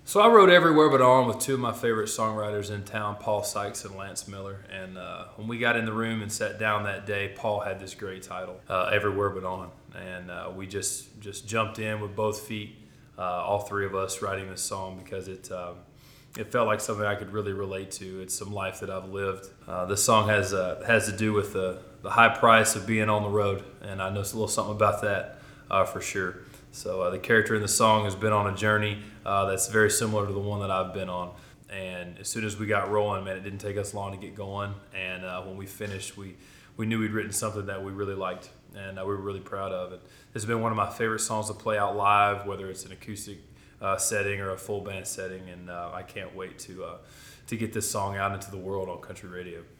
So I wrote Everywhere But On with two of my favorite songwriters in town, Paul Sykes and Lance Miller. And when we got in the room and sat down that day, Paul had this great title, Everywhere But On. And we just jumped in with both feet, all three of us writing this song because it felt like something I could really relate to. It's some life that I've lived. This song has to do with the high price of being on the road, and I know a little something about that for sure. So the character in the song has been on a journey that's very similar to the one that I've been on. And as soon as we got rolling, man, it didn't take us long to get going. And when we finished, we knew we'd written something that we really liked and we were really proud of it. It's been one of my favorite songs to play out live, whether it's an acoustic setting or a full band setting. And I can't wait to get this song out into the world on country radio.